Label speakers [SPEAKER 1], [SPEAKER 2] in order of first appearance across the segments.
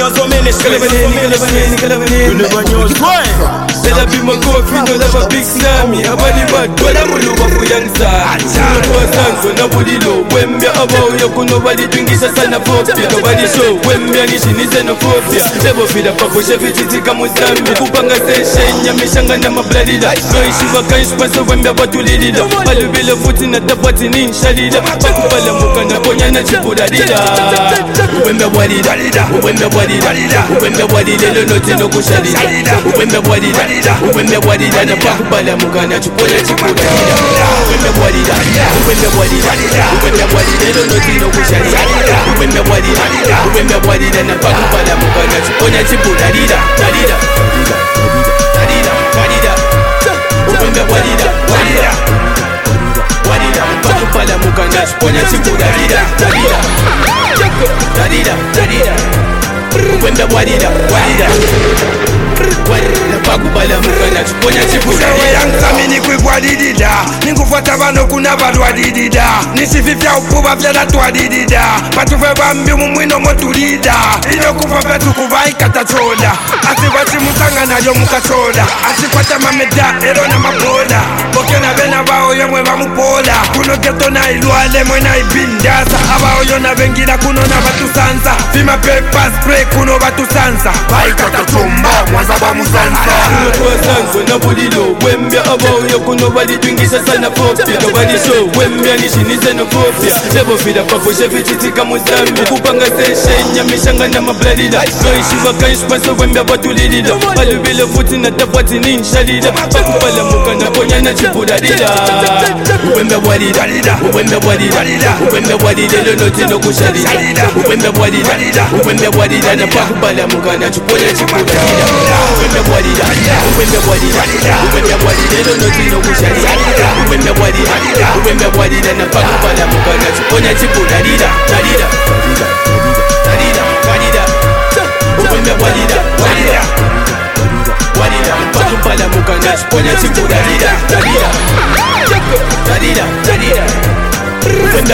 [SPEAKER 1] so many stress. You never know why. Tell be my coffee, don't have a big Sammy. A body bad, but I'm all over for young side. So nobody low. When me about you, nobody drink this as an appropriate. Nobody show. When me and she needs an appropriate. Never feel a papa chef, it's a Kamusami. Kupanga session, Yamishanga, and my bloody life. No issue, I can't pass when me about to lead it up. I'll be the foot in the button in Shalida. Pakupala Mukana, Ponyana Chipudadida. When the body, when the body, when the body, they don't know to Kushali. When the body, when the body, and the Pakupala Mukana Chipudadida. When the body, when the body, when the body, they don't know to Kushali. When the body, then the Pakupala Mukana Chipudadida. When the body, Pakupala Mukana Chipudadida. When the body,
[SPEAKER 2] Samini kwigwadidida ninkufuata bano kuna badwadidida nisififya ukuba vyada twadidida patufe bambi mumwino motulida inokufa fetu kubai katachoda asibati mutanga nayo mukachoda asikwata mameda ero na mapoda bokena bena bao yomwe bamupola kuno geto na ilwale mwena ibindasa abao yona bengira kuno na batusansa fima paper spray kuno batusansa bai katachomba mwaza bamusansa
[SPEAKER 1] Sanso na bulilo when me about you nobody doing this as an appropriate. Nobody show when me and she needs an appropriate. Never feel a papa chef, it's a Kamusami. Kupanga session, Yamishanga, and my bloody life. No issue, I can't pass when me about to lead it up. I'll be the foot in the button in Shalida. Pakupala Mukana, Ponyana Chipudadida. When the body, when the body, when the body, they don't know to Kushali. When the body, and the Pakupala Mukana Chipudadida. When the body, when the body, they don't know to Kushali. When the body, then the Pakupala Mukana Chipudadida. When the body, Pakupala Mukana Chipudadida. When the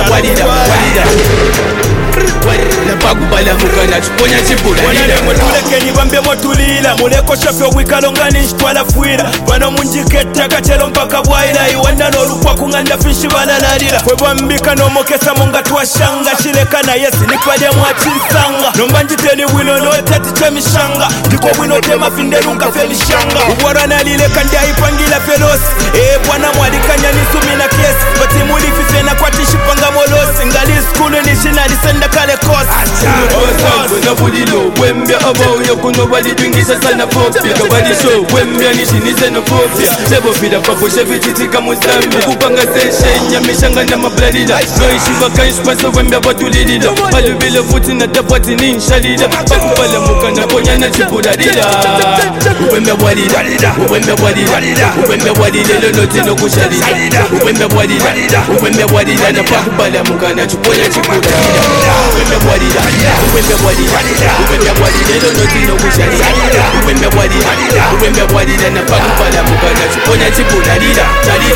[SPEAKER 1] Pakupala Mukana Chipudadida.
[SPEAKER 3] Muleke nibambe motulila muleko shafyo wikalongani nshitwala fuira bano munjiketta katelo mpaka bwaira iwanda n'olukwa kunganda fishi balalalira kwe bwambika n'omokesa munga twashanga shileka na yesi nikwade mwachinsanga nomba njiteni bwino n'otati chemishanga ndiko bwino tema finderunga felishanga ubwarana lileka ndiayipangila felosi bwana mwalikanya nisumi na kesi bati muli fifena kwa tishipanga molosi ngali skulu nishinali senda kale kosi
[SPEAKER 1] when me about you nobody doing this as an appropriate. Nobody show when me and she needs an appropriate. Never feel a papa chef, it's a Kamusami. Kupanga session, Yamishanga, and my bloody life. No issue, I can't pass when me about to lead it up. I'll be the foot in the button in Shalida. Pakupala Mukana, Ponyana Chipudadida. When the body, when the body, when the body, they don't know to Kushali. When the body, and the Pakupala Mukana Chipudadida. When the body, when the body, when the body, they don't know to Kushali. When the body, then the Pakupala Mukana Chipudadida.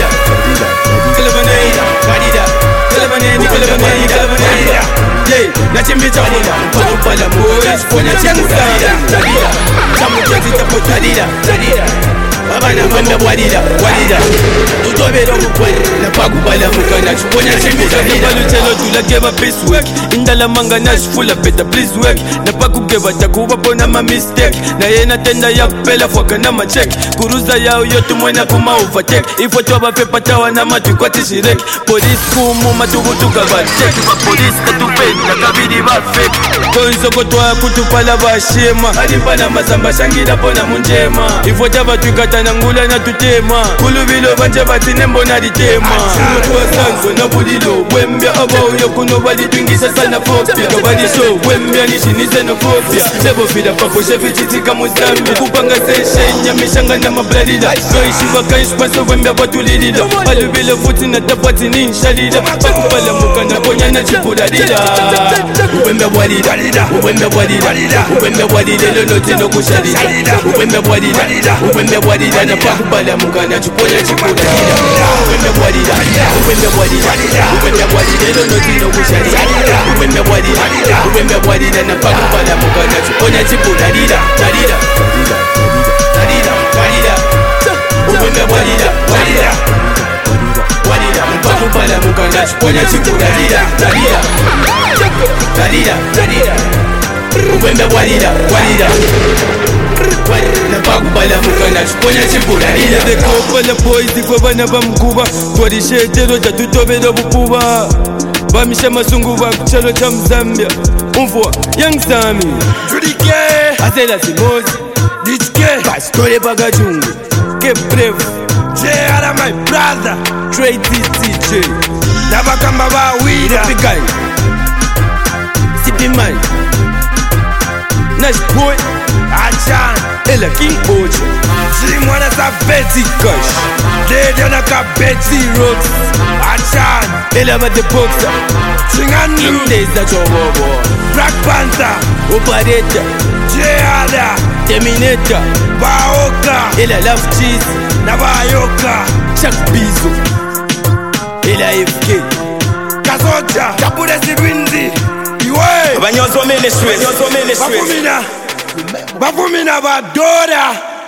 [SPEAKER 1] Nachimbita Pakupala Mukana Chipudadida. Abana mwenda bwadida tutobera omukwera Pakupala Mukana Chipudadida. Balutelo tulageba peace work indala manga nashfula better please work na pakugeba takuba pona ma mistake na yena tenda ya pela foka na ma check kuruza yao yote mwena kuma overtake ifo toba pepa tawa na matu kwa tishirek police kumu matubutuka ba check police tatupenda kabidi ba fake konzo kotwa kutupala ba shema alimpana masamba shangira pona munjema ifo taba tukata na ngula na tutema kulubilo banje batine mbona ditema sanzo na bulilo wembya about you nobody doing this as an appropriate. Nobody show wembya ni she needs an appropriate. Never feel a papa chef, it's a Kamusami. Kupanga session, Yamishanga, and my bloody life. No issue, I can't pass wembya about to lead it up. I'll be the foot in the button in Shalida. Pakupala Mukana Ponyana Chipudadida. When the body, when the body, when the body, they don't know to Kushali. When the body, bwalira napakubala mukana chuponya chikulalira Ubembe bwalira, ubembe bwalira Ubembe bwalira, ero notino kushalira Ubembe bwalira, ubembe bwalira napakubala mukana chuponya chikulalira Talira, talira, talira Ubembe bwalira, bwalira Bwalira, napakubala mukana chuponya chikulalira Talira, talira, talira Ubembe bwalira, bwalira napakubala mukana chuponya chikulalira
[SPEAKER 4] Dekopala boys ikwe bana bamukuba twarishetero jatutobera bukuba bamisha masungu bakuchalo cha Mzambia umvua Young Sammy
[SPEAKER 2] Judike
[SPEAKER 4] Azela Simozi
[SPEAKER 2] DK
[SPEAKER 4] Pastore Bagajungu Ke Brave
[SPEAKER 2] JR my brother
[SPEAKER 4] Trey TTJ
[SPEAKER 2] Nabakamba bawira
[SPEAKER 4] Pikai Sippy Man Nash Boy
[SPEAKER 2] Achan
[SPEAKER 4] Ella King Ocho
[SPEAKER 2] Zimwana sa Betty
[SPEAKER 4] Kush
[SPEAKER 2] Dede na ka Betty
[SPEAKER 4] Rocks
[SPEAKER 2] Achan
[SPEAKER 4] Ella ma the boxer
[SPEAKER 2] Chingandu
[SPEAKER 4] Indeza Chobobo
[SPEAKER 2] Black Panther
[SPEAKER 4] Opareta
[SPEAKER 2] JR
[SPEAKER 4] Terminator
[SPEAKER 2] Baoka
[SPEAKER 4] Ella Love Cheese
[SPEAKER 2] Nabayoka
[SPEAKER 4] Chuck Bizo Ella FK
[SPEAKER 2] Kasoja Kapule Sibindi Iwe
[SPEAKER 3] Banyozo Ministry
[SPEAKER 2] Bafumina Badora